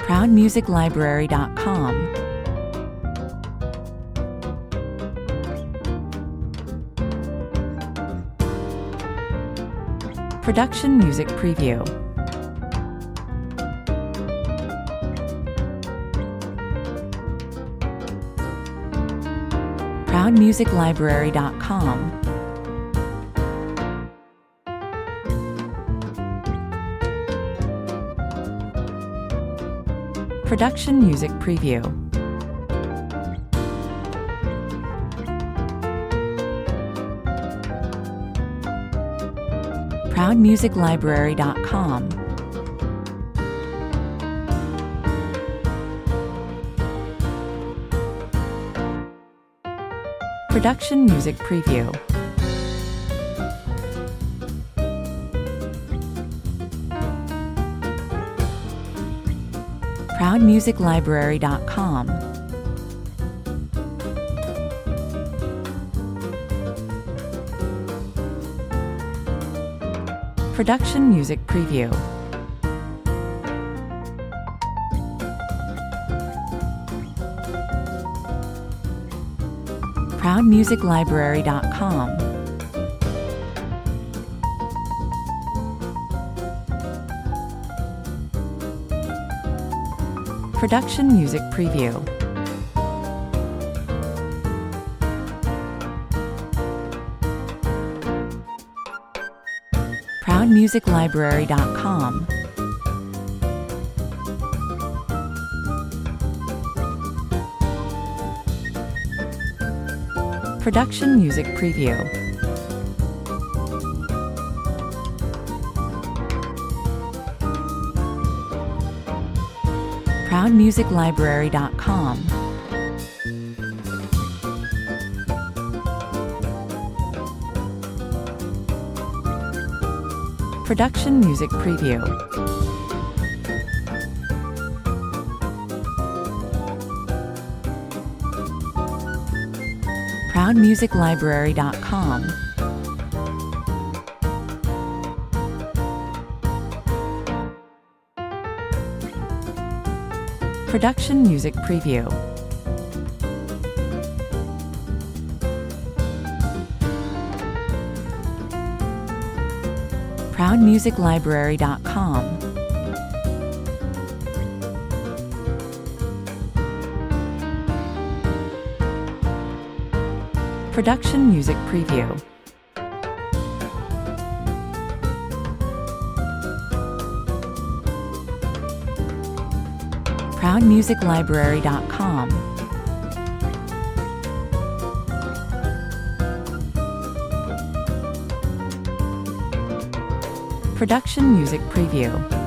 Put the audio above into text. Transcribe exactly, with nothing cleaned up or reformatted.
proud music library dot com. Production Music Preview. proud music library dot com. Production Music Preview. proud music library dot com. Production Music Preview. proud music library dot com. Production Music Preview. proud music library dot com. Production Music Preview. proud music library dot com. Production Music Preview. proud music library dot com. Production Music Preview. proud music library dot com. Production Music Preview. proud music library dot com. Production Music Preview. proud music library dot com. Production Music Preview.